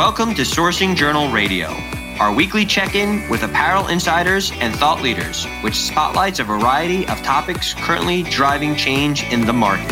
Welcome to Sourcing Journal Radio, our weekly check-in with apparel insiders and thought leaders, which spotlights a variety of topics currently driving change in the market.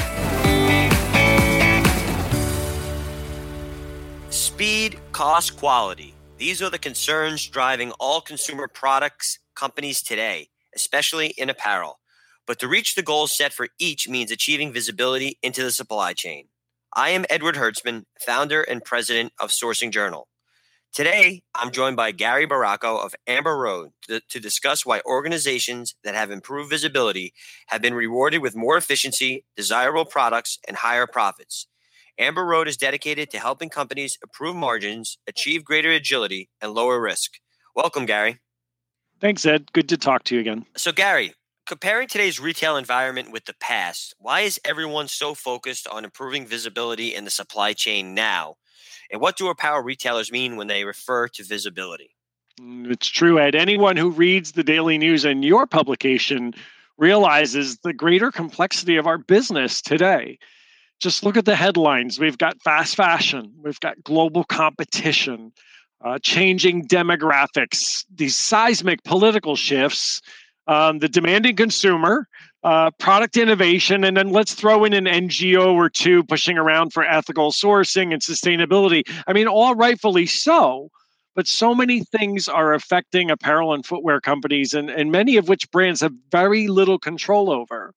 Speed, cost, quality. These are the concerns driving all consumer products companies today, especially in apparel. But to reach the goals set for each means achieving visibility into the supply chain. I am Edward Hertzman, founder and president of Sourcing Journal. Today, I'm joined by Gary Baracco of Amber Road to discuss why organizations that have improved visibility have been rewarded with more efficiency, desirable products, and higher profits. Amber Road is dedicated to helping companies improve margins, achieve greater agility, and lower risk. Welcome, Gary. Thanks, Ed. Good to talk to you again. So, Gary, comparing today's retail environment with the past, why is everyone so focused on improving visibility in the supply chain now? And what do apparel retailers mean when they refer to visibility? It's true, Ed. Anyone who reads the daily news in your publication realizes the greater complexity of our business today. Just look at the headlines. We've got fast fashion. We've got global competition, changing demographics, these seismic political shifts, the demanding consumer, product innovation, and then let's throw in an NGO or two pushing around for ethical sourcing and sustainability. I mean, all rightfully so, but so many things are affecting apparel and footwear companies, and many of which brands have very little control over.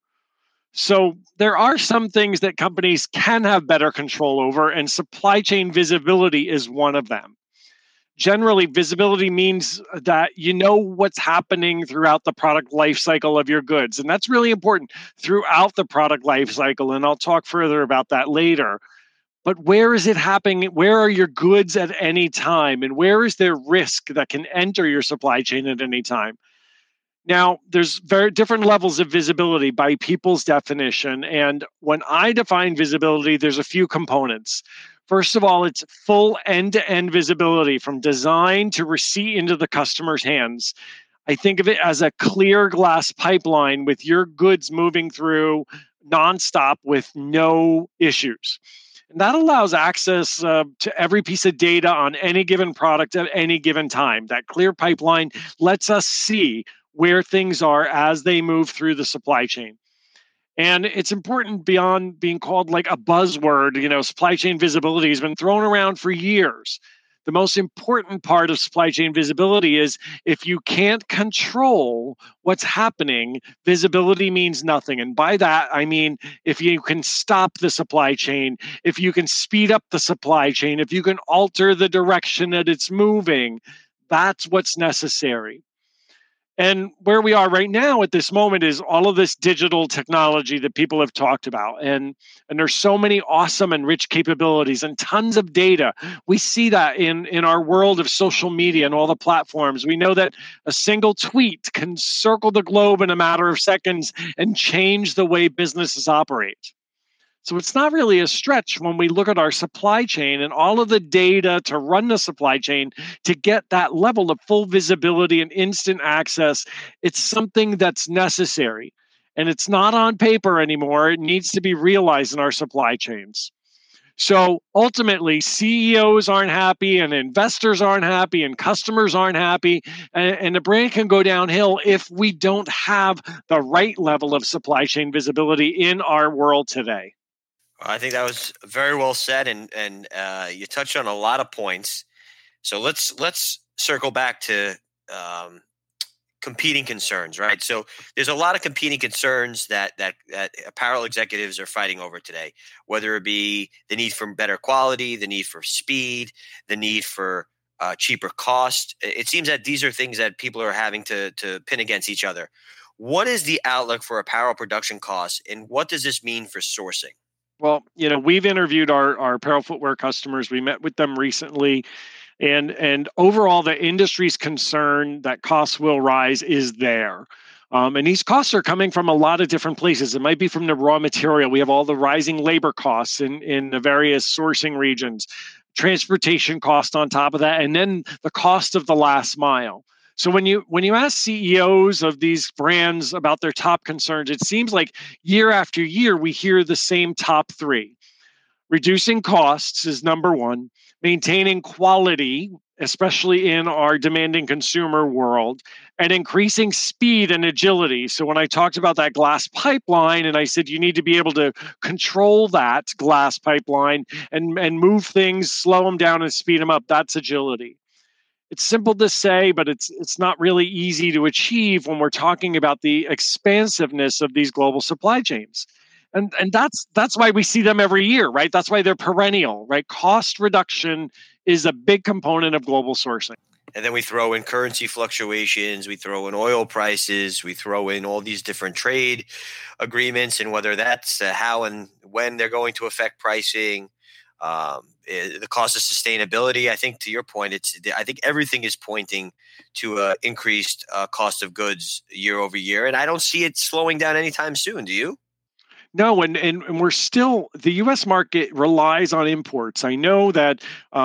So there are some things that companies can have better control over, and supply chain visibility is one of them. Generally, visibility means that you know what's happening throughout the product life cycle of your goods. And that's really important throughout the product life cycle. And I'll talk further about that later. But where is it happening? Where are your goods at any time? And where is there risk that can enter your supply chain at any time? Now, there's very different levels of visibility by people's definition. And when I define visibility, there's a few components. First of all, it's full end-to-end visibility from design to receipt into the customer's hands. I think of it as a clear glass pipeline with your goods moving through nonstop with no issues. And that allows access to every piece of data on any given product at any given time. That clear pipeline lets us see where things are as they move through the supply chain. And it's important beyond being called like a buzzword. You know, supply chain visibility has been thrown around for years. The most important part of supply chain visibility is if you can't control what's happening, visibility means nothing. And by that, I mean, if you can stop the supply chain, if you can speed up the supply chain, if you can alter the direction that it's moving, that's what's necessary. And where we are right now at this moment is all of this digital technology that people have talked about. And there's so many awesome and rich capabilities and tons of data. We see that in our world of social media and all the platforms. We know that a single tweet can circle the globe in a matter of seconds and change the way businesses operate. So it's not really a stretch when we look at our supply chain and all of the data to run the supply chain to get that level of full visibility and instant access. It's something that's necessary. And it's not on paper anymore. It needs to be realized in our supply chains. So ultimately, CEOs aren't happy and investors aren't happy and customers aren't happy. And the brand can go downhill if we don't have the right level of supply chain visibility in our world today. I think that was very well said, and you touched on a lot of points. So let's circle back to competing concerns, right? So there's a lot of competing concerns that apparel executives are fighting over today, whether it be the need for better quality, the need for speed, the need for cheaper cost. It seems that these are things that people are having to pin against each other. What is the outlook for apparel production costs, and what does this mean for sourcing? Well, you know, we've interviewed our apparel footwear customers. We met with them recently. And overall, the industry's concern that costs will rise is there. And these costs are coming from a lot of different places. It might be from the raw material. We have all the rising labor costs in the various sourcing regions, transportation cost on top of that, and then the cost of the last mile. So when you ask CEOs of these brands about their top concerns, it seems like year after year we hear the same top three. Reducing costs is number one. maintaining quality, especially in our demanding consumer world, and increasing speed and agility. So when I talked about that glass pipeline and I said you need to be able to control that glass pipeline and move things, slow them down and speed them up, that's agility. It's simple to say, but it's not really easy to achieve when we're talking about the expansiveness of these global supply chains. And that's why we see them every year, right? That's why they're perennial, right? Cost reduction is a big component of global sourcing. And then we throw in currency fluctuations, we throw in oil prices, we throw in all these different trade agreements, and whether that's how and when they're going to affect pricing, the cost of sustainability. I think to your point, I think everything is pointing to increased cost of goods year over year, and I don't see it slowing down anytime soon. Do you? No, and we're still, the U.S. market relies on imports. I know that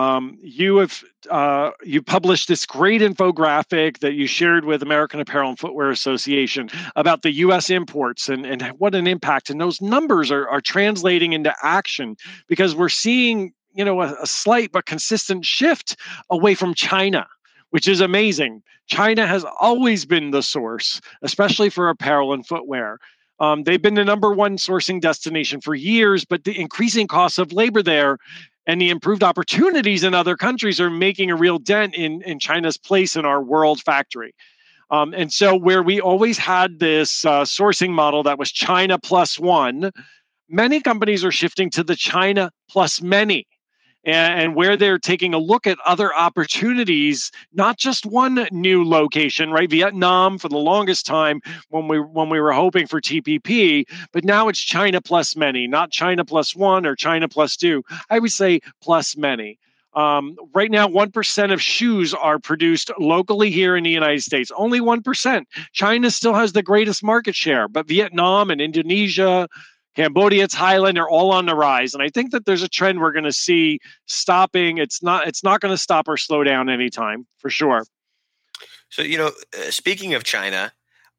you published this great infographic that you shared with American Apparel and Footwear Association about the U.S. imports and what an impact. And those numbers are translating into action because we're seeing a slight but consistent shift away from China, which is amazing. China has always been the source, especially for apparel and footwear. They've been the number one sourcing destination for years, but the increasing costs of labor there and the improved opportunities in other countries are making a real dent in China's place in our world factory. And so where we always had this sourcing model that was China plus one, many companies are shifting to the China plus many. And where they're taking a look at other opportunities, not just one new location, right? Vietnam for the longest time when we were hoping for TPP, but now it's China plus many, not China plus one or China plus two. I would say plus many. Right now, 1% of shoes are produced locally here in the United States. Only 1%. China still has the greatest market share, but Vietnam and Indonesia, Cambodia, Thailand are all on the rise. And I think that there's a trend we're going to see stopping. It's not going to stop or slow down anytime, for sure. So, speaking of China,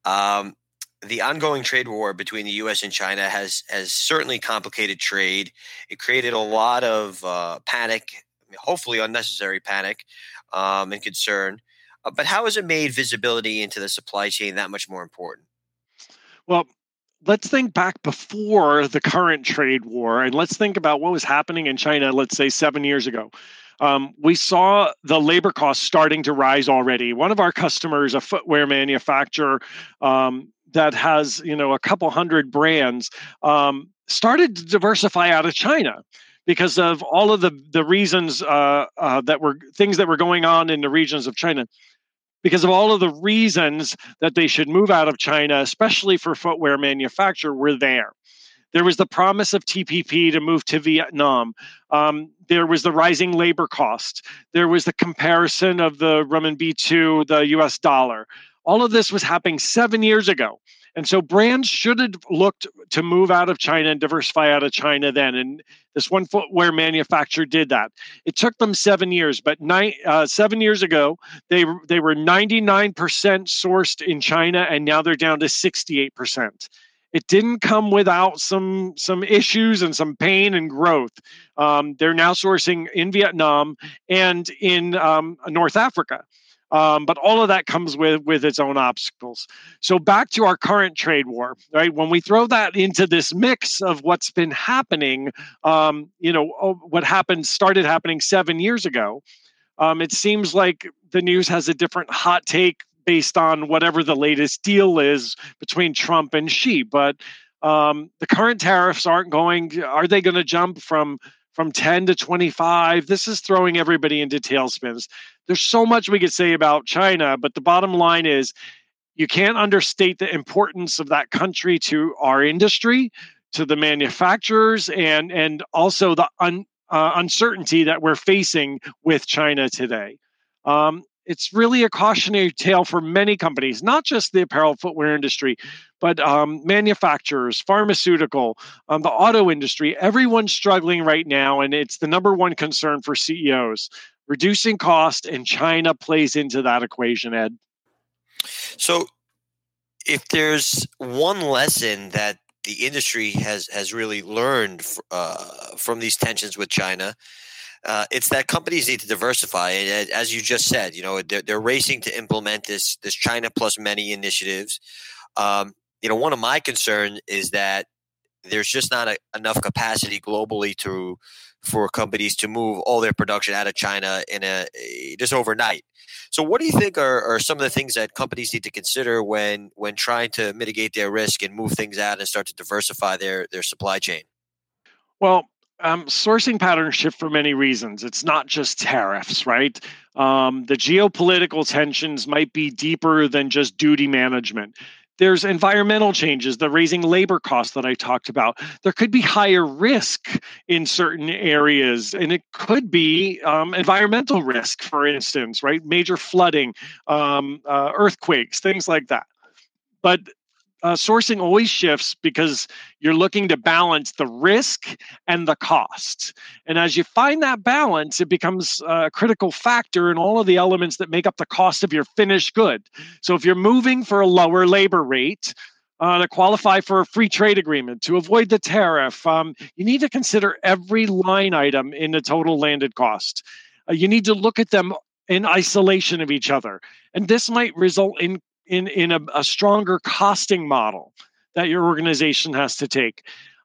the ongoing trade war between the U.S. and China has certainly complicated trade. It created a lot of panic, hopefully unnecessary panic and concern. But how has it made visibility into the supply chain that much more important? Well, let's think back before the current trade war, and let's think about what was happening in China, let's say 7 years ago. We saw the labor costs starting to rise already. One of our customers, a footwear manufacturer that has a couple hundred brands, started to diversify out of China because of all of the reasons that were things that were going on in the regions of China. Because of all of the reasons that they should move out of China, especially for footwear manufacture, were there. There was the promise of TPP to move to Vietnam. There was the rising labor cost. There was the comparison of the renminbi to the US dollar. All of this was happening 7 years ago. And so brands should have looked to move out of China and diversify out of China then. And this one footwear manufacturer did that. It took them 7 years, but 7 years ago, they were 99% sourced in China, and now they're down to 68%. It didn't come without some issues and some pain and growth. They're now sourcing in Vietnam and in North Africa. But all of that comes with its own obstacles. So back to our current trade war, right? When we throw that into this mix of what's been happening, what started happening 7 years ago, it seems like the news has a different hot take based on whatever the latest deal is between Trump and Xi. But the current tariffs are they going to jump from 10 to 25? This is throwing everybody into tailspins. There's so much we could say about China, but the bottom line is you can't understate the importance of that country to our industry, to the manufacturers, and also the uncertainty that we're facing with China today. It's really a cautionary tale for many companies, not just the apparel footwear industry, but manufacturers, pharmaceutical, the auto industry. Everyone's struggling right now, and it's the number one concern for CEOs. Reducing cost, and China plays into that equation, Ed. So if there's one lesson that the industry has really learned from these tensions with China, It's that companies need to diversify. And as you just said, they're racing to implement this China plus many initiatives. One of my concerns is that there's just not enough capacity globally for companies to move all their production out of China just overnight. So what do you think are some of the things that companies need to consider when trying to mitigate their risk and move things out and start to diversify their supply chain? Well, sourcing patterns shift for many reasons. It's not just tariffs, right? The geopolitical tensions might be deeper than just duty management. There's environmental changes, the raising labor costs that I talked about. There could be higher risk in certain areas, and it could be environmental risk, for instance, right? Major flooding, earthquakes, things like that. But sourcing always shifts because you're looking to balance the risk and the cost. And as you find that balance, it becomes a critical factor in all of the elements that make up the cost of your finished good. So if you're moving for a lower labor rate, to qualify for a free trade agreement, to avoid the tariff, you need to consider every line item in the total landed cost. You need to look at them in isolation of each other. And this might result in a stronger costing model that your organization has to take.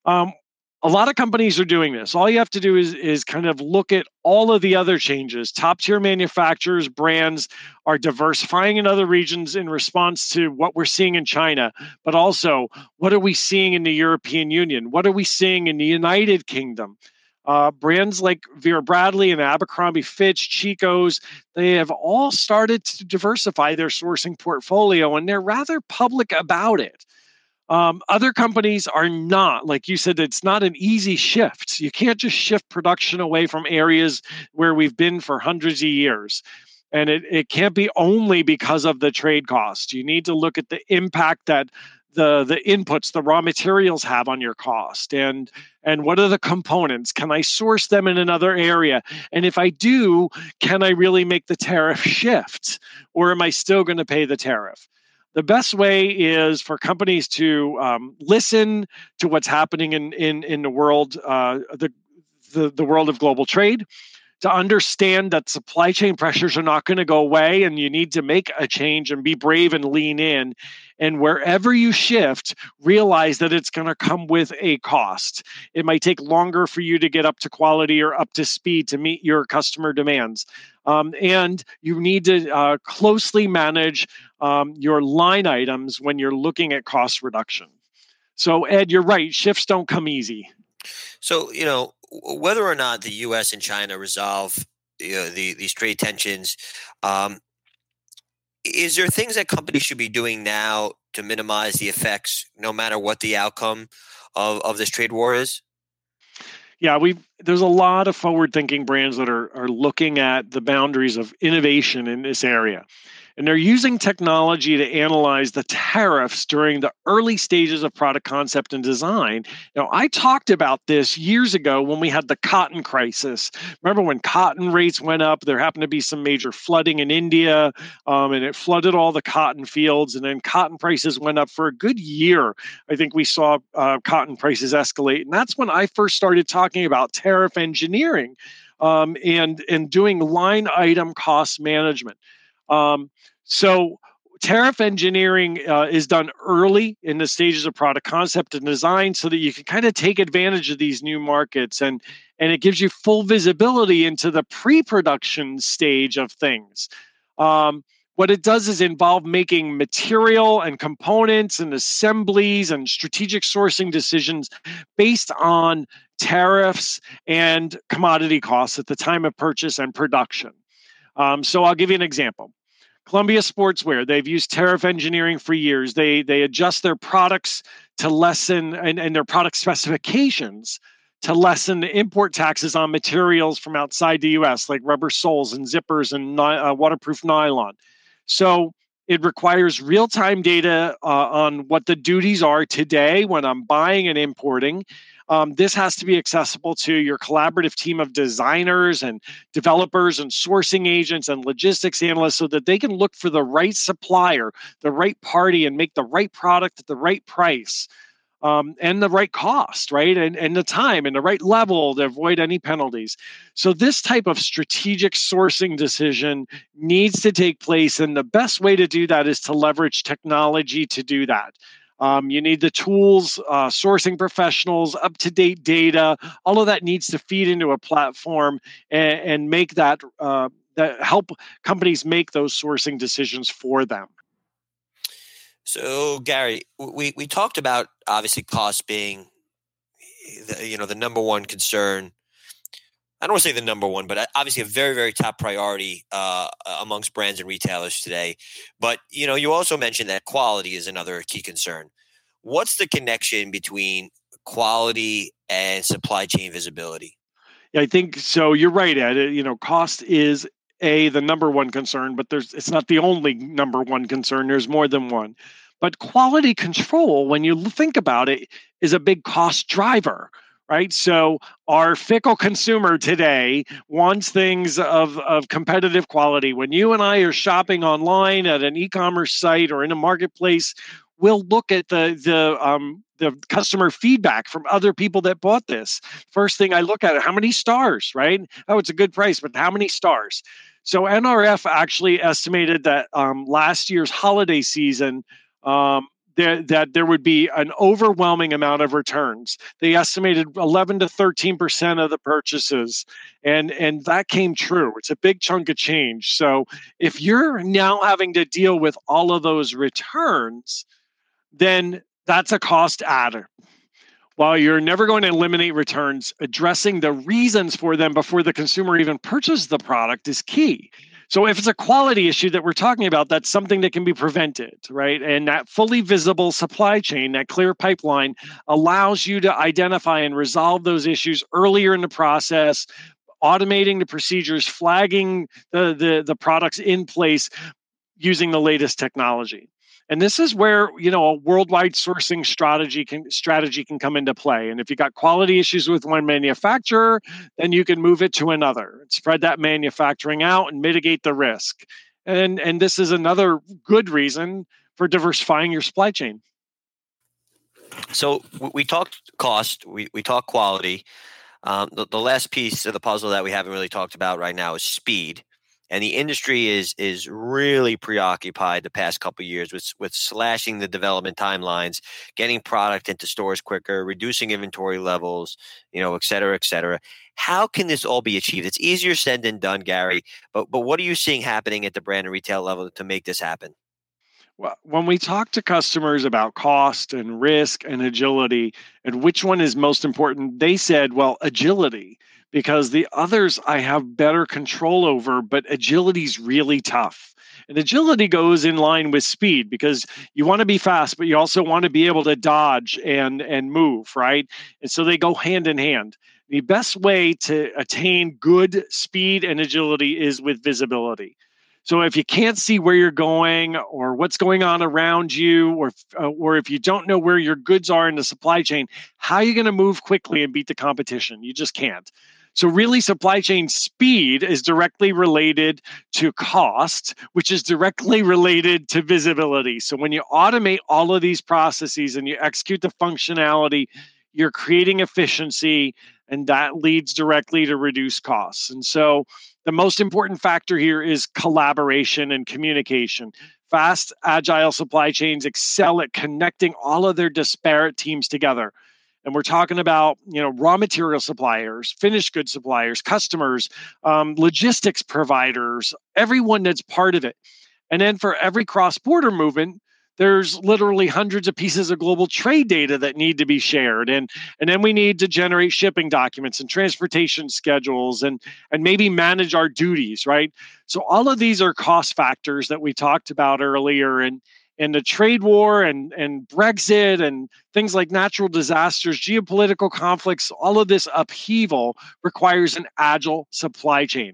A lot of companies are doing this. All you have to do is kind of look at all of the other changes. Top tier manufacturers, brands are diversifying in other regions in response to what we're seeing in China, but also what are we seeing in the European Union? What are we seeing in the United Kingdom? Brands like Vera Bradley and Abercrombie Fitch, Chico's, they have all started to diversify their sourcing portfolio, and they're rather public about it. Other companies are not. Like you said, it's not an easy shift. You can't just shift production away from areas where we've been for hundreds of years. And it can't be only because of the trade cost. You need to look at the impact that the inputs, the raw materials have on your cost, and what are the components? Can I source them in another area? And if I do, can I really make the tariff shift, or am I still going to pay the tariff? The best way is for companies to listen to what's happening in the world, the world of global trade, to understand that supply chain pressures are not going to go away, and you need to make a change and be brave and lean in. And wherever you shift, realize that it's going to come with a cost. It might take longer for you to get up to quality or up to speed to meet your customer demands. And you need to closely manage your line items when you're looking at cost reduction. So, Ed, you're right. Shifts don't come easy. So, whether or not the U.S. and China resolve these trade tensions, is there things that companies should be doing now to minimize the effects, no matter what the outcome of this trade war is? Yeah, there's a lot of forward-thinking brands that are looking at the boundaries of innovation in this area. And they're using technology to analyze the tariffs during the early stages of product concept and design. I talked about this years ago when we had the cotton crisis. Remember when cotton rates went up? There happened to be some major flooding in India, and it flooded all the cotton fields. And then cotton prices went up for a good year. I think we saw cotton prices escalate. And that's when I first started talking about tariff engineering and doing line item cost management. So tariff engineering is done early in the stages of product concept and design so that you can kind of take advantage of these new markets, and it gives you full visibility into the pre-production stage of things. What it does is involve making material and components and assemblies and strategic sourcing decisions based on tariffs and commodity costs at the time of purchase and production. So I'll give you an example. Columbia Sportswear, they've used tariff engineering for years. They adjust their products to lessen and their product specifications to lessen the import taxes on materials from outside the U.S., like rubber soles and zippers and waterproof nylon. So it requires real-time data on what the duties are today when I'm buying and importing. This has to be accessible to your collaborative team of designers and developers and sourcing agents and logistics analysts so that they can look for the right supplier, the right party, and make the right product at the right price. and the right cost, right? And the time and the right level to avoid any penalties. So this type of strategic sourcing decision needs to take place. And the best way to do that is to leverage technology to do that. You need the tools, sourcing professionals, up-to-date data. All of that needs to feed into a platform and make that help companies make those sourcing decisions for them. So, Gary, we talked about obviously cost being the number one concern. I don't want to say the number one, but obviously a very, very top priority amongst brands and retailers today. But, you also mentioned that quality is another key concern. What's the connection between quality and supply chain visibility? Yeah, I think so. You're right, Ed. Cost is the number one concern, but it's not the only number one concern. There's more than one. But quality control, when you think about it, is a big cost driver, right? So our fickle consumer today wants things of competitive quality. When you and I are shopping online at an e-commerce site or in a marketplace, we'll look at the customer feedback from other people that bought this. First thing I look at it, how many stars, right? Oh, it's a good price, but how many stars? So NRF actually estimated that last year's holiday season, that there would be an overwhelming amount of returns. They estimated 11 to 13% of the purchases, and that came true. It's a big chunk of change. So if you're now having to deal with all of those returns, then that's a cost adder. While you're never going to eliminate returns, addressing the reasons for them before the consumer even purchases the product is key. So if it's a quality issue that we're talking about, that's something that can be prevented, right? And that fully visible supply chain, that clear pipeline, allows you to identify and resolve those issues earlier in the process, automating the procedures, flagging the products in place using the latest technology. And this is where a worldwide sourcing strategy can come into play. And if you got quality issues with one manufacturer, then you can move it to another and spread that manufacturing out and mitigate the risk. And this is another good reason for diversifying your supply chain. So we talked cost, we talked quality. The last piece of the puzzle that we haven't really talked about right now is speed. And the industry is really preoccupied the past couple of years with slashing the development timelines, getting product into stores quicker, reducing inventory levels, et cetera, et cetera. How can this all be achieved? It's easier said than done, Gary. But what are you seeing happening at the brand and retail level to make this happen? Well, when we talk to customers about cost and risk and agility and which one is most important, they said, well, agility, because the others I have better control over, but agility is really tough. And agility goes in line with speed because you want to be fast, but you also want to be able to dodge and move, right? And so they go hand in hand. The best way to attain good speed and agility is with visibility. So if you can't see where you're going or what's going on around you, or if you don't know where your goods are in the supply chain, how are you going to move quickly and beat the competition? You just can't. So really, supply chain speed is directly related to cost, which is directly related to visibility. So when you automate all of these processes and you execute the functionality, you're creating efficiency, and that leads directly to reduced costs. And so the most important factor here is collaboration and communication. Fast, agile supply chains excel at connecting all of their disparate teams together. And we're talking about, raw material suppliers, finished goods suppliers, customers, logistics providers, everyone that's part of it. And then for every cross-border movement, there's literally hundreds of pieces of global trade data that need to be shared. And then we need to generate shipping documents and transportation schedules and maybe manage our duties, right? So all of these are cost factors that we talked about earlier. And the trade war and Brexit and things like natural disasters, geopolitical conflicts, all of this upheaval requires an agile supply chain.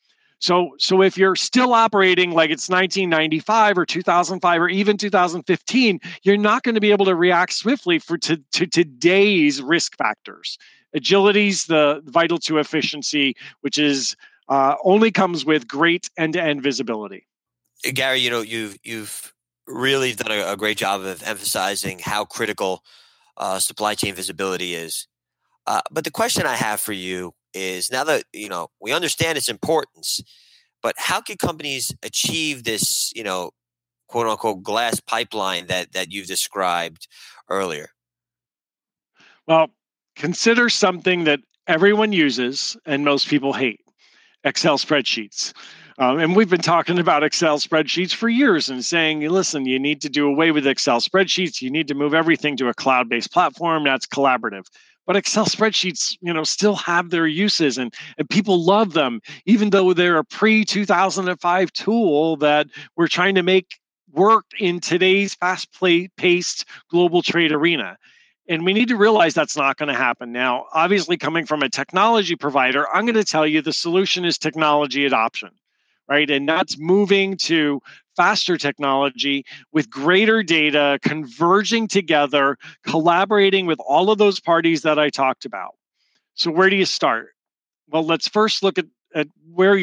So if you're still operating like it's 1995 or 2005 or even 2015, you're not going to be able to react swiftly to today's risk factors. Agility's the vital to efficiency, which is only comes with great end-to-end visibility. Gary, you've really done a great job of emphasizing how critical supply chain visibility is. But the question I have for you is, now that we understand its importance, but how can companies achieve this, quote unquote, glass pipeline that you've described earlier? Well, consider something that everyone uses and most people hate: Excel spreadsheets. And we've been talking about Excel spreadsheets for years and saying, listen, you need to do away with Excel spreadsheets. You need to move everything to a cloud-based platform that's collaborative. But Excel spreadsheets, still have their uses, and people love them, even though they're a pre-2005 tool that we're trying to make work in today's fast-paced global trade arena. And we need to realize that's not going to happen. Now, obviously, coming from a technology provider, I'm going to tell you the solution is technology adoption, right? And that's moving to faster technology with greater data, converging together, collaborating with all of those parties that I talked about. So where do you start? Well, let's first look at where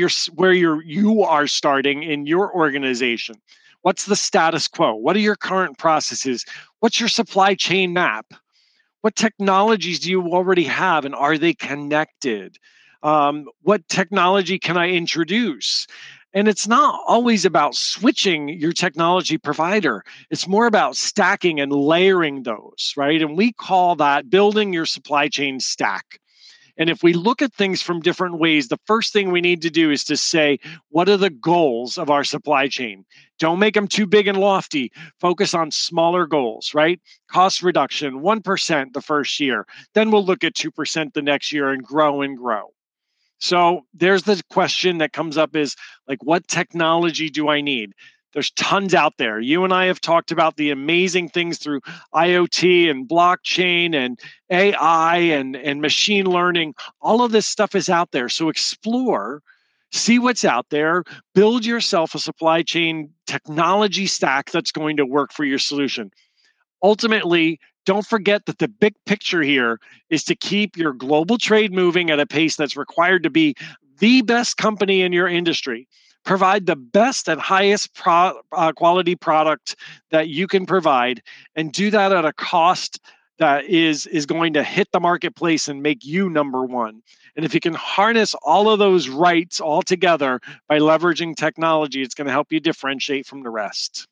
you are starting in your organization. What's the status quo? What are your current processes? What's your supply chain map? What technologies do you already have, and are they connected? What technology can I introduce? And it's not always about switching your technology provider. It's more about stacking and layering those, right? And we call that building your supply chain stack. And if we look at things from different ways, the first thing we need to do is to say, what are the goals of our supply chain? Don't make them too big and lofty. Focus on smaller goals, right? Cost reduction, 1% the first year. Then we'll look at 2% the next year and grow and grow. So there's the question that comes up is, like, what technology do I need? There's tons out there. You and I have talked about the amazing things through IoT and blockchain and AI and machine learning. All of this stuff is out there. So explore, see what's out there, build yourself a supply chain technology stack that's going to work for your solution. Ultimately, don't forget that the big picture here is to keep your global trade moving at a pace that's required to be the best company in your industry. Provide the best and highest quality product that you can provide, and do that at a cost that is going to hit the marketplace and make you number one. And if you can harness all of those rights all together by leveraging technology, it's going to help you differentiate from the rest.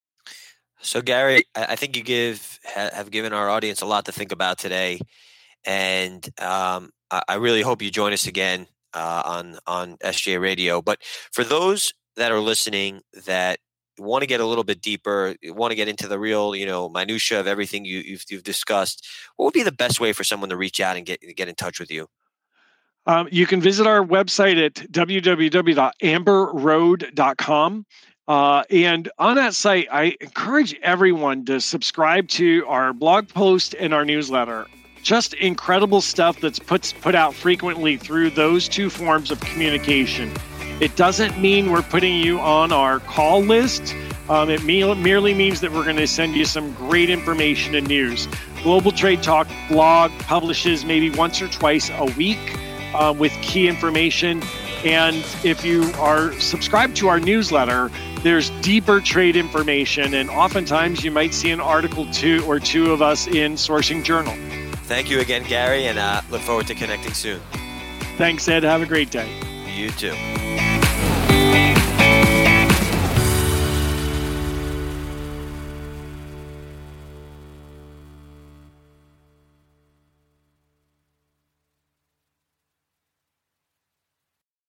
So, Gary, I think you have given our audience a lot to think about today, and I really hope you join us again on SJ Radio. But for those that are listening that want to get a little bit deeper, want to get into the real, minutia of everything you've discussed, what would be the best way for someone to reach out and get in touch with you? You can visit our website at www.amberroad.com. And on that site, I encourage everyone to subscribe to our blog post and our newsletter. Just incredible stuff that's put out frequently through those two forms of communication. It doesn't mean we're putting you on our call list. It merely means that we're going to send you some great information and news. Global Trade Talk blog publishes maybe once or twice a week with key information. And if you are subscribed to our newsletter, there's deeper trade information, and oftentimes you might see an article or two of us in Sourcing Journal. Thank you again, Gary, and look forward to connecting soon. Thanks, Ed. Have a great day. You too.